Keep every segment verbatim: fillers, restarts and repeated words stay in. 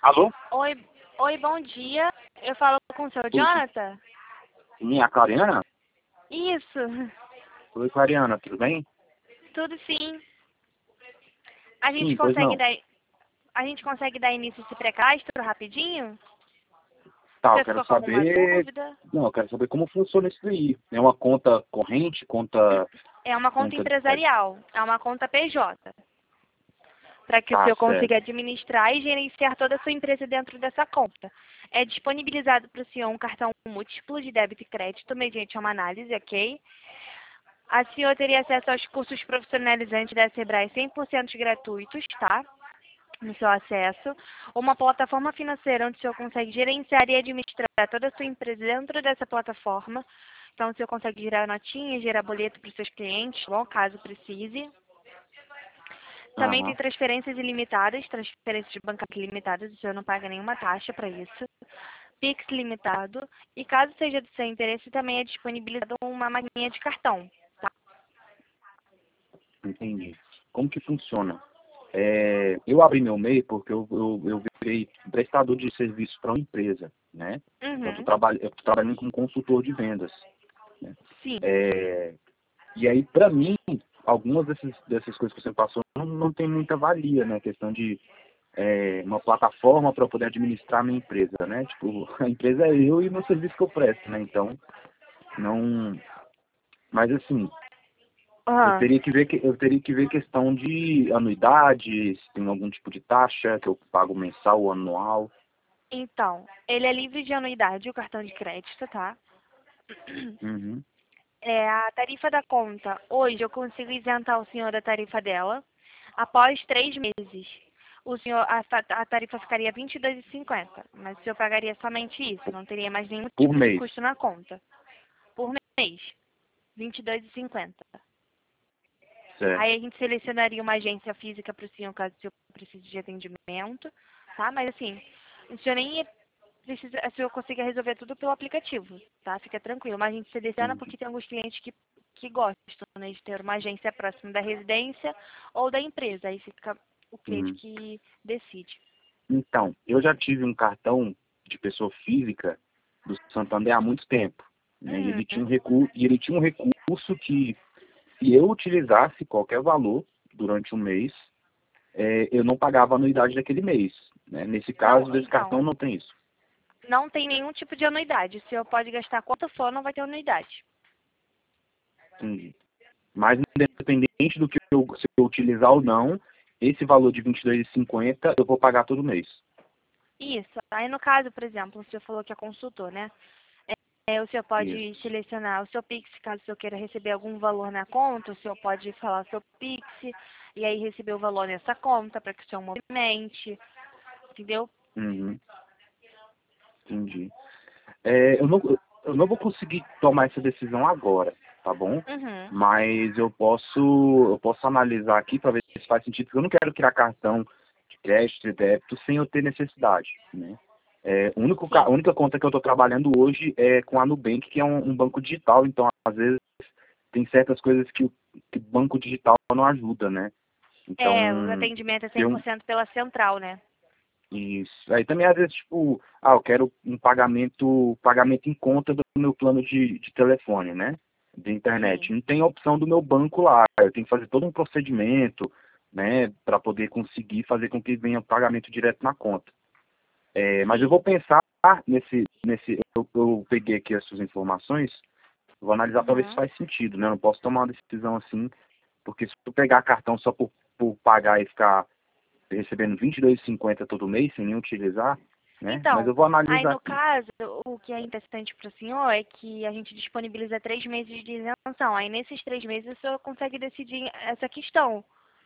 Alô? Oi, oi, bom dia. Eu falo com o seu Oi, Jonathan? sim, a Clariana? Isso, Oi, Clariana, tudo bem? tudo sim. A gente Sim, pois consegue não. dar, a gente consegue dar início a esse pré-cadastro rapidinho? Tá, eu Você quero ficou com alguma saber... dúvida? Não, eu quero saber como funciona isso aí. É uma conta corrente, conta... É uma conta conta... É, empresarial, é uma conta P J, para que o tá, senhor consiga certo. administrar e gerenciar toda a sua empresa dentro dessa conta. É disponibilizado para o senhor um cartão múltiplo de débito e crédito mediante uma análise, ok? A senhor teria acesso aos cursos profissionalizantes da Sebrae cem por cento gratuitos, tá? No seu acesso. Uma plataforma financeira onde o senhor consegue gerenciar e administrar toda a sua empresa dentro dessa plataforma. Então, o senhor consegue gerar notinhas, gerar boleto para os seus clientes, bom, caso precise. Também tem Aham. transferências ilimitadas, transferências bancárias ilimitadas, o senhor não paga nenhuma taxa para isso. Pix limitado. E caso seja do seu interesse, também é disponibilizado uma maquininha de cartão. Entendi. Como que funciona? É, eu abri meu MEI porque eu, eu, eu virei prestador de serviço para uma empresa, né? Então, eu tô, Uhum. trabalh... eu tô trabalhando como consultor de vendas, né? Sim. É, e aí, para mim, algumas dessas, dessas coisas que você passou não, não tem muita valia, né? Questão de é, uma plataforma para poder administrar a minha empresa, né? Tipo, a empresa é eu e o meu serviço que eu presto, né? Então, não... Mas, assim, eu Ah, teria que ver, que- eu teria que ver questão de anuidade, se tem algum tipo de taxa que eu pago mensal ou anual. então, ele é livre de anuidade, o cartão de crédito, tá? Uhum. É, a tarifa da conta, hoje eu consigo isentar o senhor da tarifa dela após três meses. O senhor, a, fa- a tarifa ficaria vinte e dois reais e cinquenta, mas o senhor pagaria somente isso, não teria mais nenhum Por tipo de mês. custo na conta. Por mês, vinte e dois reais e cinquenta. Certo. Aí a gente selecionaria uma agência física para o senhor, caso o senhor precise de atendimento, tá? Mas assim, o senhor nem precisa, o senhor consiga resolver tudo pelo aplicativo, tá? Fica tranquilo. Mas a gente seleciona Entendi. porque tem alguns clientes que, que gostam, né, de ter uma agência próxima da residência ou da empresa. Aí fica o cliente Hum. que decide. Então, eu já tive um cartão de pessoa física do Santander há muito tempo, né? E Uhum. ele tinha um recurso, e ele tinha um recurso que, se eu utilizasse qualquer valor durante um mês, é, eu não pagava a anuidade daquele mês, né? Nesse Não, caso, desse cartão então, não tem isso. não tem nenhum tipo de anuidade. O senhor pode gastar quanto for, não vai ter anuidade. Entendi. Mas independente do que eu, se eu utilizar ou não, esse valor de vinte e dois reais e cinquenta eu vou pagar todo mês. Isso. Aí no caso, por exemplo, o senhor falou que é consultor, né? É, o senhor pode Isso. selecionar o seu Pix, caso o senhor queira receber algum valor na conta, o senhor pode falar o seu Pix e aí receber o valor nessa conta para que o senhor movimente, entendeu? Uhum. Entendi. É, eu, não, eu não vou conseguir tomar essa decisão agora, tá bom? Uhum. Mas eu posso, eu posso analisar aqui para ver se faz sentido, porque eu não quero criar cartão de crédito e débito sem eu ter necessidade, né? É, o único, ca- a Sim. única conta que eu estou trabalhando hoje é com a Nubank, que é um, um banco digital, então às vezes tem certas coisas que o que o banco digital não ajuda, né? Então, É, o atendimento é ter cem por um, cento pela central, né? isso. Aí também às vezes, tipo, ah, eu quero um pagamento, pagamento em conta do meu plano de, de telefone, né? De internet. Sim. Não tem a opção do meu banco lá. Eu tenho que fazer todo um procedimento, né? Para poder conseguir fazer com que venha o pagamento direto na conta. É, mas eu Sim. vou pensar nesse, nesse, eu, eu peguei aqui as suas informações, vou analisar para ver se Uhum. faz sentido, né? Eu não posso tomar uma decisão assim, porque se eu pegar cartão só por, por pagar e ficar recebendo vinte e dois reais e cinquenta todo mês sem nem utilizar, né? Mas Então, eu vou aí analisar no aqui. caso, o que é interessante para o senhor é que a gente disponibiliza três meses de isenção. Aí nesses três meses o senhor consegue decidir essa questão.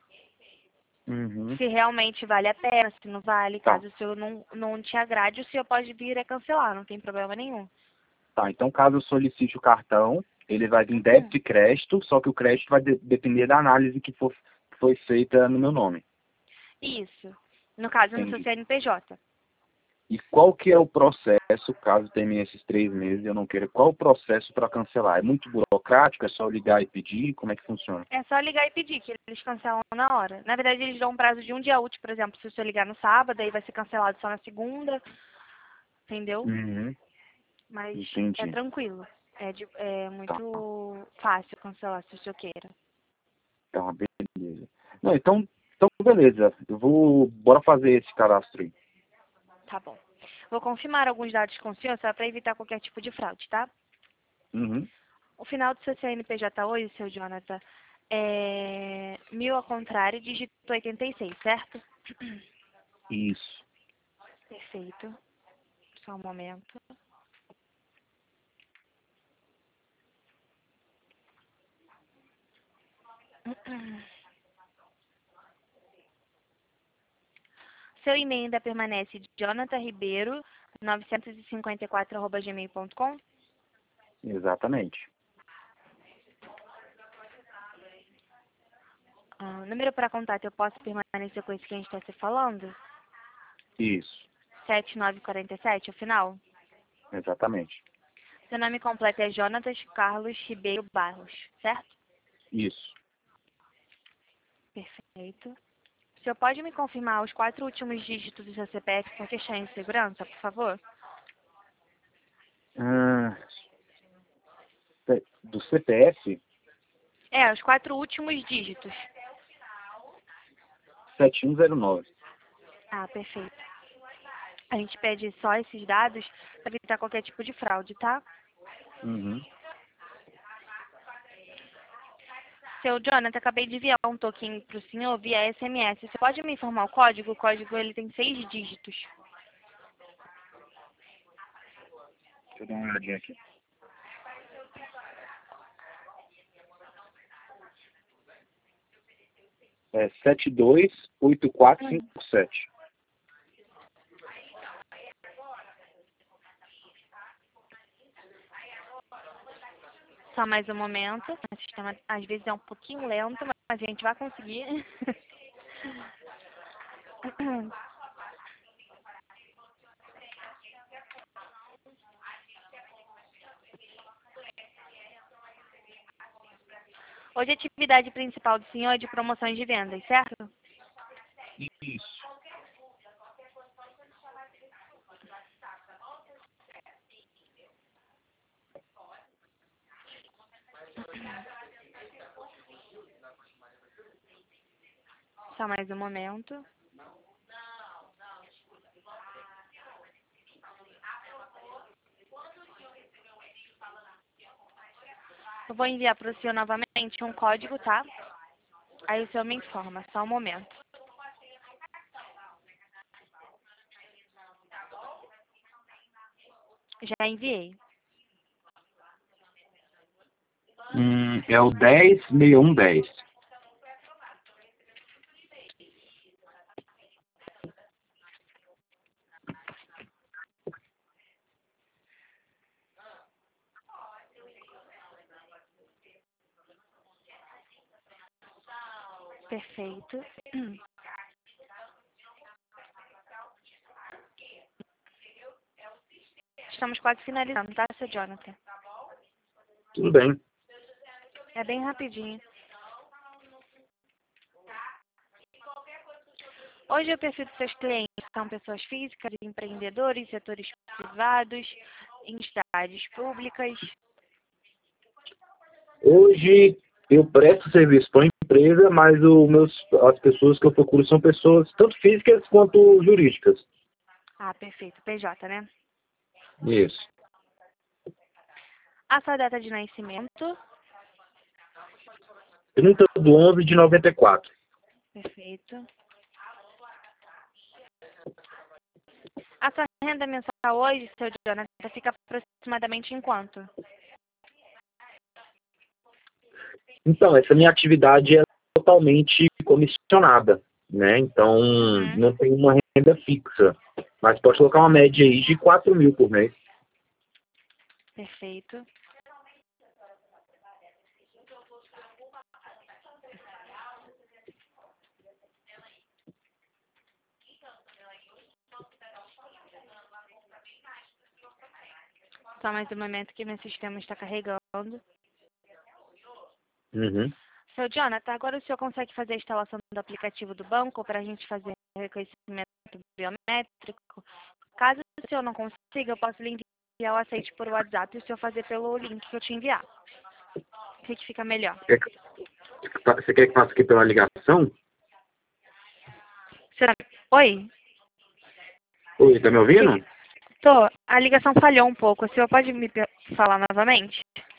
Uhum. Se realmente vale a pena, se não vale, Tá, caso o senhor não, não te agrade, o senhor pode vir a cancelar, não tem problema nenhum. tá. Então, caso eu solicite o cartão, ele vai vir Uhum. débito e crédito, só que o crédito vai de- depender da análise que for, foi feita no meu nome. Isso. No caso, no seu Entendi. C N P J. E qual que é o processo, caso termine esses três meses e eu não queira, qual o processo para cancelar? É muito burocrático? É só ligar e pedir? Como é que funciona? É só ligar e pedir, que eles cancelam na hora. Na verdade, eles dão um prazo de um dia útil, por exemplo, se você ligar no sábado, aí vai ser cancelado só na segunda, entendeu? Uhum, Mas é entendi. tranquilo. É, de- é Tá, muito fácil cancelar, se você queira. tá, beleza. Não, então, então, beleza. Eu vou, bora fazer esse cadastro aí. Tá bom. Vou confirmar alguns dados com o senhor, só para evitar qualquer tipo de fraude, tá? Uhum, O final do seu C N P J hoje, seu Jonathan, é mil ao contrário, dígito oitenta e seis, certo? isso. Perfeito. Só um momento. Seu e-mail ainda permanece jonathan ribeiro novecentos e cinquenta e quatro arroba gmail ponto com? Exatamente. Ah, número para contato, eu posso permanecer com esse que a gente está se falando? Isso. sete nove quatro sete, o final? Exatamente. Seu nome completo é Jonatas Carlos Ribeiro Barros, certo? Isso. Perfeito. O senhor pode me confirmar os quatro últimos dígitos do seu C P F por questão de segurança, por favor? Ah, do C P F, É, os quatro últimos dígitos. sete um zero nove. Ah, perfeito. A gente pede só esses dados para evitar qualquer tipo de fraude, tá? Uhum. Seu Jonathan, acabei de enviar um token para o senhor via S M S. Você pode me informar o código? O código ele tem seis dígitos. Deixa eu dar uma olhadinha aqui. É sete dois oito quatro cinco sete. Só mais um momento. O sistema às vezes é um pouquinho lento, mas a gente vai conseguir. Hoje a atividade principal do senhor é de promoções de vendas, certo? Isso. Só mais um momento. Eu vou enviar para o senhor novamente um código, tá? Aí o senhor me informa. Só um momento. Já enviei. Hum, é o dez seis um dez. Perfeito. Estamos quase finalizando, tá, seu Jonathan? Tudo bem. É bem rapidinho. Hoje o perfil dos seus clientes são pessoas físicas, empreendedores, setores privados, entidades públicas. Hoje eu presto serviço para uma empresa, mas o meus, as pessoas que eu procuro são pessoas tanto físicas quanto jurídicas. Ah, perfeito. P J, né? Isso. A sua data de nascimento. trinta de onze de noventa e quatro. Perfeito. A sua renda mensal hoje, seu Jonathan, fica aproximadamente em quanto? Então, essa minha atividade é totalmente comissionada, né? Então, Uhum. não tem uma renda fixa. Mas pode colocar uma média aí de quatro mil por mês. Perfeito. Só mais um momento que meu sistema está carregando. Uhum. Seu Jonathan, agora o senhor consegue fazer a instalação do aplicativo do banco para a gente fazer reconhecimento biométrico? Caso o senhor não consiga, eu posso lhe enviar o aceite por WhatsApp e o senhor fazer pelo link que eu te enviar. O que, que fica melhor? Quer que- Você quer que faça aqui pela ligação? Será... Oi? Oi, tá me ouvindo? Tô. A ligação falhou um pouco. O senhor pode me pe- falar novamente?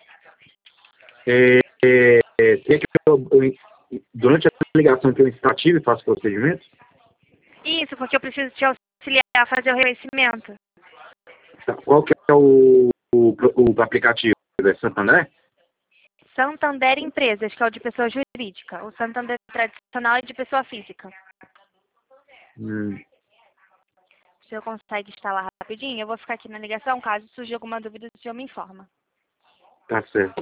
É, é, é, quer que eu, eu- durante a ligação que eu ativo e faço o procedimento? Isso, porque eu preciso te auxiliar a fazer o reconhecimento. Tá, qual que é o, o, o aplicativo? É Santander? Santander Empresas, que é o de pessoa jurídica. O Santander tradicional é de pessoa física. Hum, O senhor consegue instalar rapidinho? Eu vou ficar aqui na ligação. Caso surja alguma dúvida, o senhor me informa. tá certo.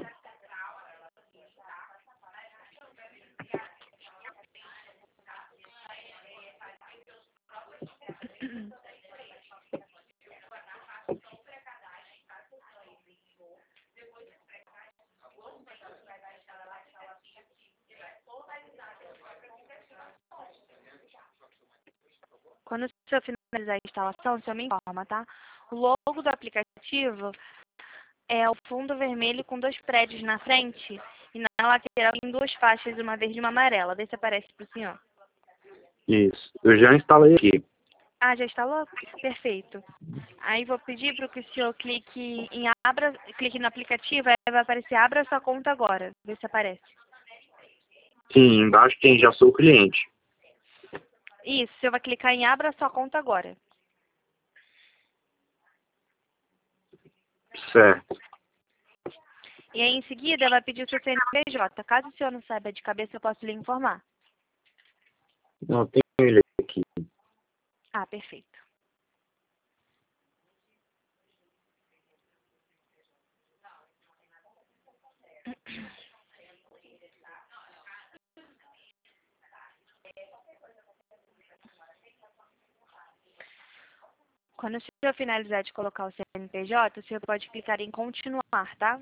Quando o senhor finalizar a instalação, o senhor me informa, tá? O logo do aplicativo é o fundo vermelho com dois prédios na frente e na lateral tem duas faixas, uma verde e uma amarela. Vê se aparece para o senhor. Isso. Eu já instalei aqui. Ah, já instalou? Perfeito. Aí vou pedir para que o senhor clique em abra, clique no aplicativo, aí vai aparecer abra sua conta agora. Vê se aparece. Sim, embaixo tem já sou cliente. Isso, o senhor vai clicar em abra sua conta agora. Certo. E aí em seguida vai pedir o seu C N P J. Caso o senhor não saiba de cabeça, eu posso lhe informar. Não, tem ele aqui. Ah, perfeito. Quando o senhor finalizar de colocar o C N P J, o senhor pode clicar em continuar, tá?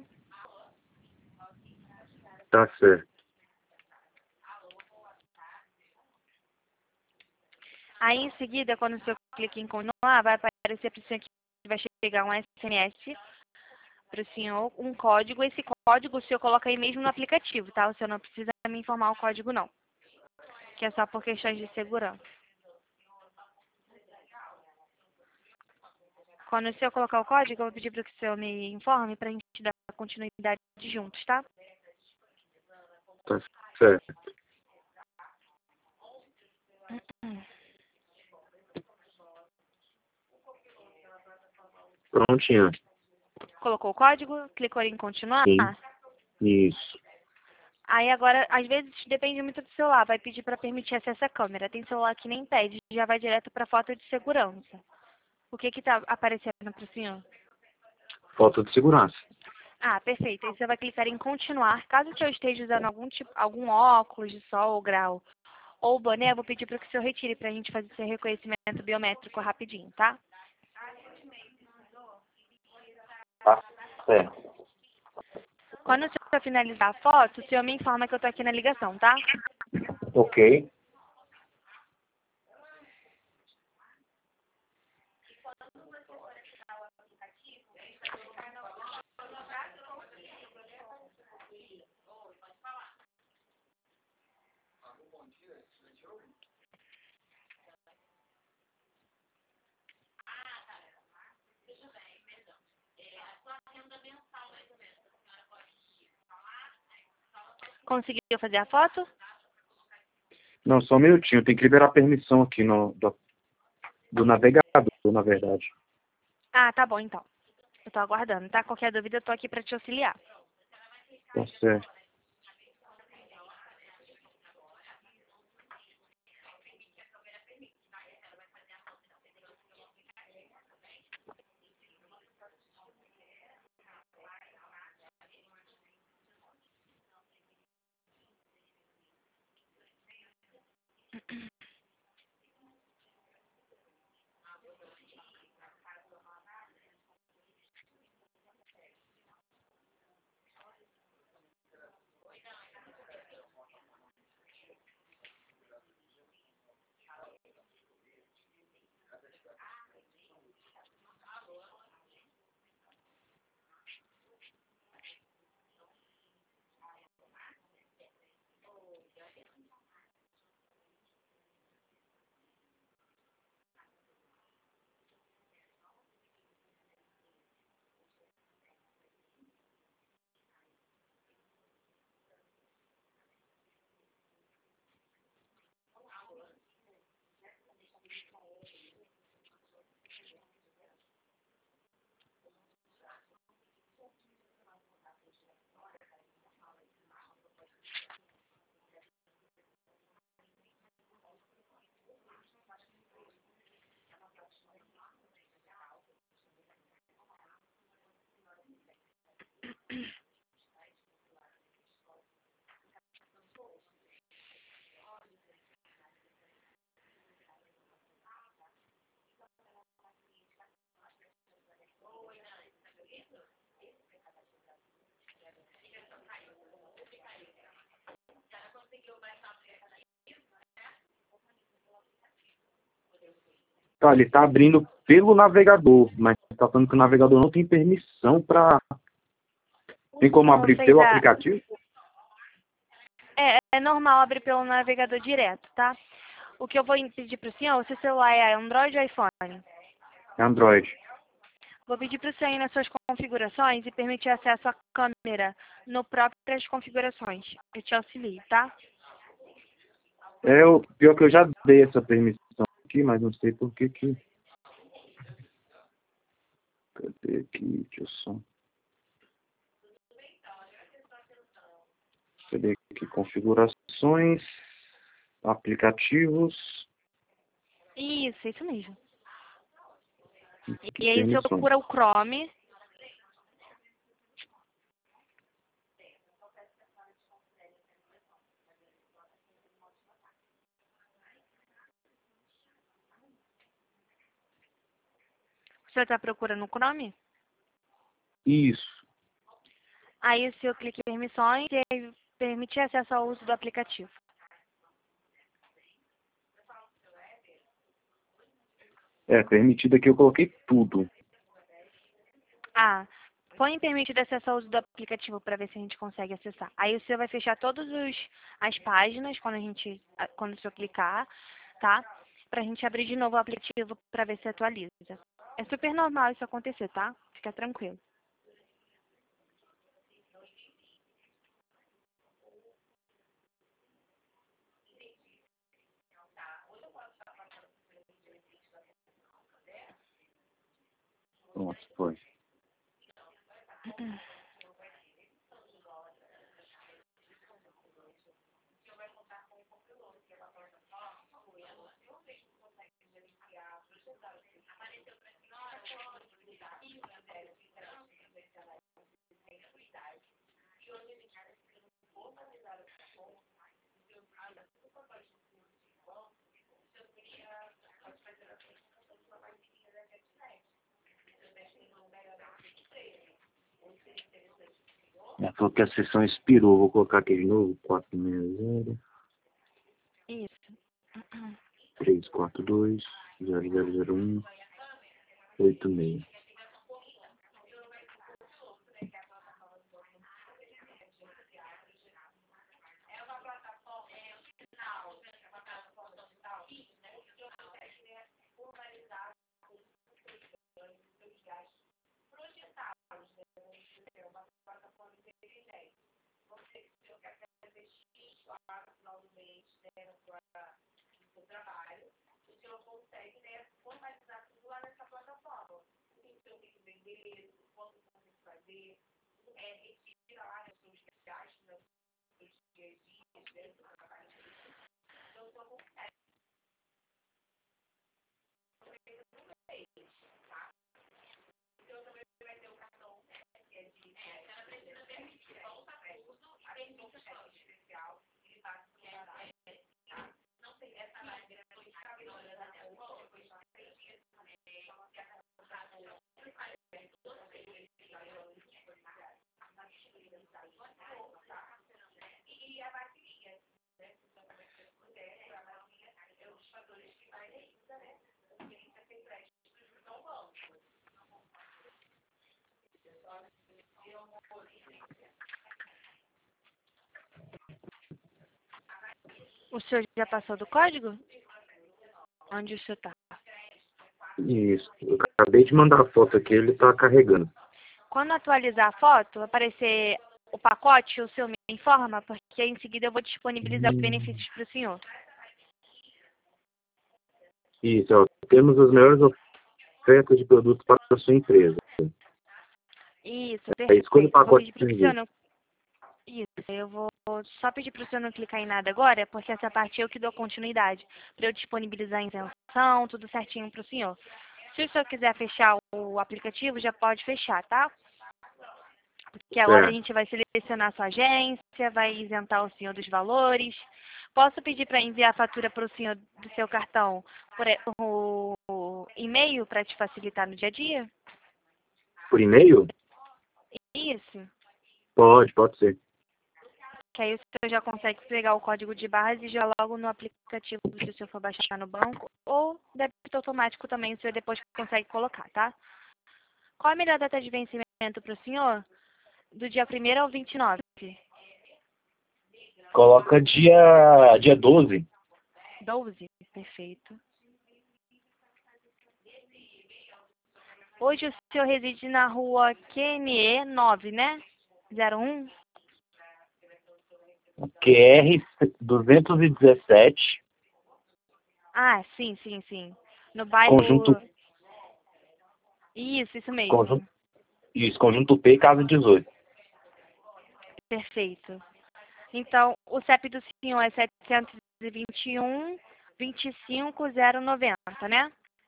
Tá certo. Aí em seguida, quando o senhor clica em continuar, vai aparecer para o senhor que vai chegar um S M S para o senhor, um código. Esse código o senhor coloca aí mesmo no aplicativo, tá? O senhor não precisa me informar o código não, que é só por questões de segurança. Quando o senhor colocar o código, eu vou pedir para que o senhor me informe para a gente dar continuidade juntos, tá? Tá certo. Prontinho. Colocou o código, clicou em continuar. Sim. Isso. Aí agora, às vezes, depende muito do celular. Vai pedir para permitir acesso à câmera. Tem celular que nem pede, já vai direto para foto de segurança. O que que tá aparecendo para o senhor? Foto de segurança. Ah, perfeito. Aí você vai clicar em continuar. Caso o senhor esteja usando algum tipo, algum óculos de sol, grau ou boné, eu vou pedir para que o senhor retire para a gente fazer esse reconhecimento biométrico rapidinho, tá? Tá certo. Quando o senhor finalizar a foto, o senhor me informa que eu tô aqui na ligação, tá? Ok. Conseguiu fazer a foto? Não, só um minutinho. Tem que liberar a permissão aqui no, do, do navegador, na verdade. Ah, tá bom então. Eu tô aguardando, tá? Qualquer dúvida, eu tô aqui para te auxiliar. Tá certo. Tá, ele está abrindo pelo navegador, mas está falando que o navegador não tem permissão para... Tem como Ou abrir seja, pelo aplicativo? É, é normal abrir pelo navegador direto, tá? O que eu vou pedir para o senhor, o seu celular é Android ou iPhone? É Android. Vou pedir para o senhor ir nas suas configurações e permitir acesso à câmera no próprias configurações. Eu te auxilio, tá? É, o pior que eu já dei essa permissão aqui, mas não sei por que que... Cadê aqui, deixa eu só... Cadê aqui? Configurações, aplicativos Isso, isso mesmo. e E aí o senhor permissões. procura o Chrome. O senhor está procurando o Chrome? Isso. Aí o senhor clica em permissões e aí permitir acesso ao uso do aplicativo. É, permitido aqui eu coloquei tudo. Ah, põe em permitido acesso ao uso do aplicativo para ver se a gente consegue acessar. Aí o senhor vai fechar todas as páginas quando a gente, quando o senhor clicar, tá? Pra gente abrir de novo o aplicativo para ver se atualiza. É super normal isso acontecer, tá? Fica tranquilo. Pronto, foi. Ela falou que a sessão expirou. Vou colocar aqui de novo. quatro seis zero, Isso. três quatro dois, zero zero zero um, oito seis. O senhor já passou do código? Onde o senhor está? Isso. Eu acabei de mandar a foto aqui, ele está carregando. Quando atualizar a foto, aparecer o pacote, o senhor me informa, porque em seguida eu vou disponibilizar os benefícios para o senhor. Isso, ó. Temos as melhores ofertas de produtos para a sua empresa. Isso, Aí, escolha o perfeito. Eu vou pacote pedir de para o senhor serviço. não... Isso, eu vou só pedir para o senhor não clicar em nada agora, porque essa parte eu que dou continuidade, para eu disponibilizar a isenção, tudo certinho para o senhor. Se o senhor quiser fechar o aplicativo, já pode fechar, tá? Porque agora a Certo. gente vai selecionar a sua agência, vai isentar o senhor dos valores. Posso pedir para enviar a fatura para o senhor do seu cartão por, por e-mail para te facilitar no dia a dia? Por e-mail? Isso. Pode, pode ser. Que aí o senhor já consegue pegar o código de barras e já logo no aplicativo se o senhor for baixar no banco. Ou débito automático também, o senhor depois consegue colocar, tá? Qual a melhor data de vencimento para o senhor? Do dia primeiro ao vinte e nove. Coloca dia, dia doze. doze? Perfeito. Hoje o senhor reside na rua Q N E nove, né? zero um? Q R duzentos e dezessete. Ah, sim, sim, sim. No bairro... Conjunto, Isso, isso mesmo. conjunto, isso, conjunto P, casa dezoito. Perfeito. Então, o C E P do senhor é setecentos e vinte e um, vinte e cinco, zero noventa, né?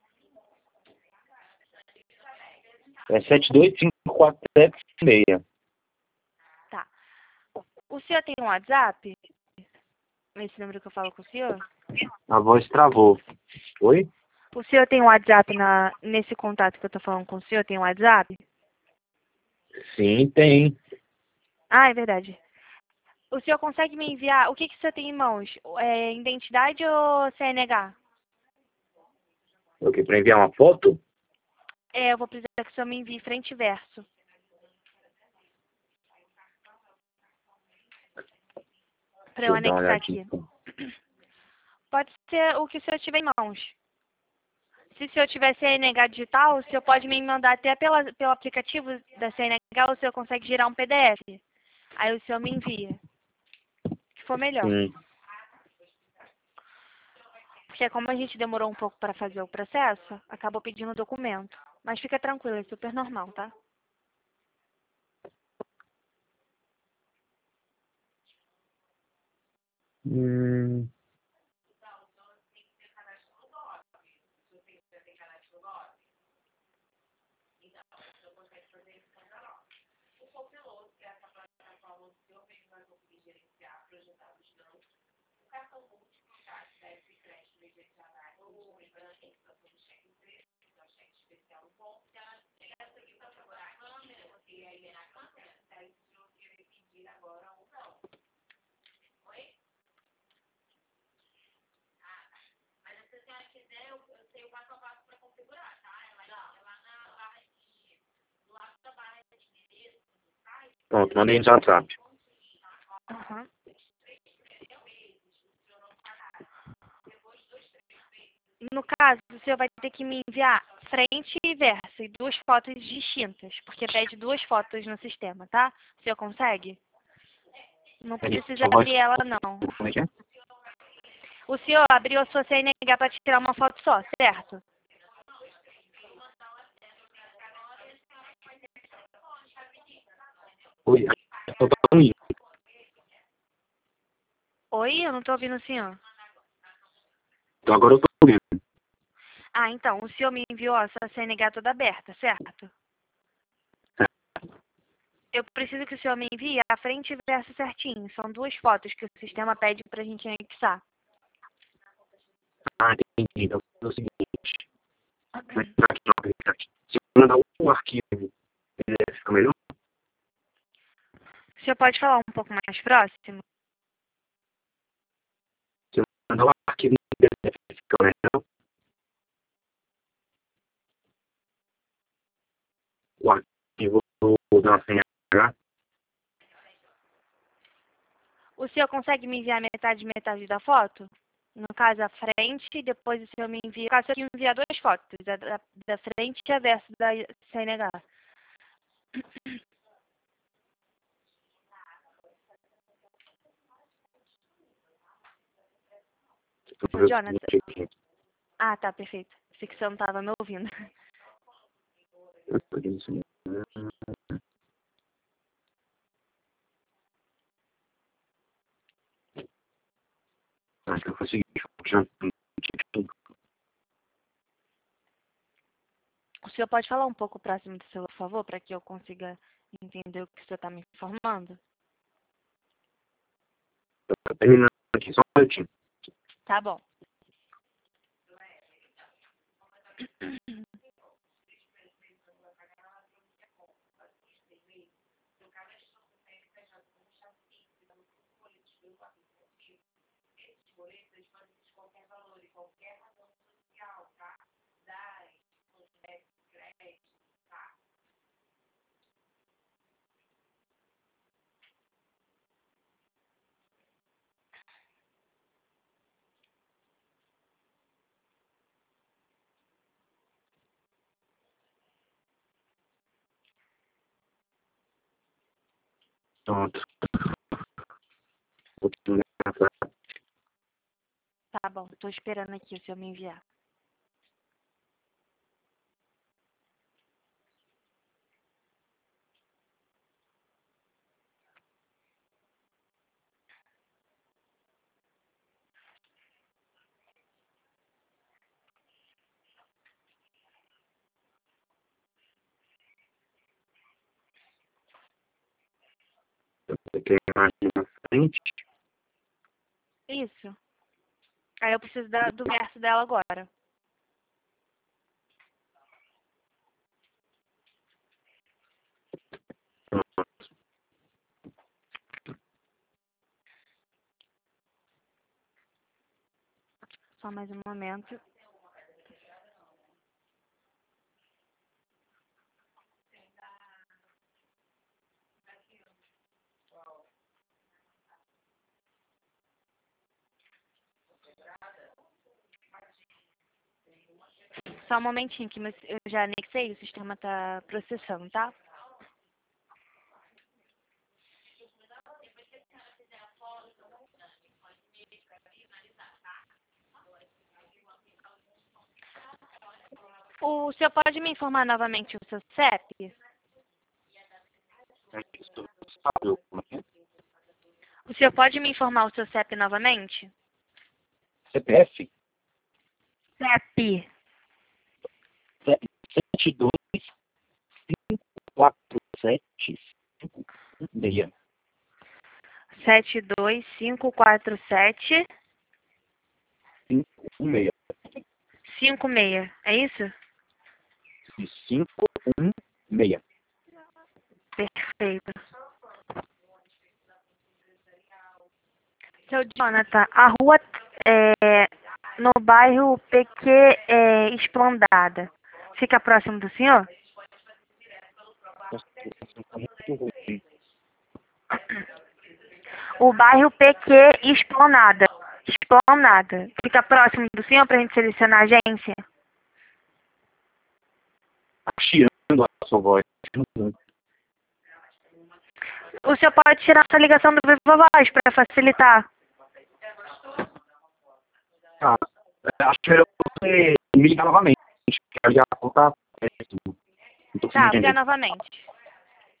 É sete dois cinco quatro sete seis. Tá. O senhor tem um WhatsApp? Esse número que eu falo com o senhor? A voz travou. Oi? O senhor tem um WhatsApp na, nesse contato que eu tô falando com o senhor? Tem um WhatsApp? Sim, tem. Ah, é verdade. O senhor consegue me enviar... O que, que o senhor tem em mãos? É, identidade ou C N H? O que? Para enviar uma foto? É, eu vou precisar que o senhor me envie frente e verso. Para Deixa eu eu dar uma anexar olhadinha. aqui. Pode ser o que o senhor tiver em mãos. Se o senhor tiver C N H digital, o senhor pode me mandar até pela, pelo aplicativo da C N H, o senhor consegue gerar um P D F. Aí o senhor me envia. Que for melhor. Sim. Porque como a gente demorou um pouco para fazer o processo, acabou pedindo o documento. Mas fica tranquilo, é super normal, tá? Hum, Pronto, mandei no WhatsApp. Uhum. No caso, o senhor vai ter que me enviar frente e verso e duas fotos distintas, porque pede duas fotos no sistema, tá? O senhor consegue? Não Peraí, precisa sua voz. abrir ela, não. Como é que é? O senhor abriu a sua C N H para tirar uma foto só, certo? Oi, eu tô falando. Oi, eu não tô ouvindo o senhor. Então agora eu tô ouvindo. Ah, então, o senhor me enviou a sua C N H toda aberta, certo? Eu preciso que o senhor me envie a frente e verso certinho. São duas fotos que o sistema pede pra gente anexar. Ah, entendi. Então é o seguinte. Vai entrar aqui no aplicativo. Se eu mandar um arquivo, é, fica melhor? O senhor pode falar um pouco mais próximo? Se eu mandar um arquivo no P D F, fica melhor? O arquivo da C N H. O senhor consegue me enviar metade metade da foto? No caso, a frente, e depois o senhor me envia... No caso, eu enviar duas fotos, a da, da frente e a verso da C N H. Seu Jonathan. Ah, tá, perfeito. Sei que o senhor não estava me ouvindo. Acho que eu consegui. Já. O senhor pode falar um pouco próximo do seu, por favor, para que eu consiga entender o que o senhor está me informando? Tá terminando aqui, só um minutinho. Tá bom. Pronto. Vou te enviar. Tá bom, tô esperando aqui o senhor me enviar. Você tem a imagem na frente. Isso. Aí eu preciso da- do verso dela agora. Só mais um momento. Só um momentinho que meu- eu já anexei, o sistema tá processando, tá? O senhor pode me informar novamente o seu C E P? É isso. Sabe como é? O senhor pode me informar o seu C E P novamente? C P F? C E P. sete dois cinco quatro sete cinco um seis. sete dois cinco quatro sete cinco um seis. cinco seis. É isso? E cinco um seis. Perfeito. Seu Jonathan, a rua é no bairro P Q é, Esplandada. Fica próximo do senhor? Muito ruim. O bairro P Q Esplanada. Esplanada. Fica próximo do senhor para a gente selecionar a agência? Tá chiando a sua voz. O senhor pode tirar essa ligação do Viva Voz para facilitar. Ah, acho melhor você me ligar novamente. Quero já contar. Não tô Tá, conseguindo liga entender. novamente.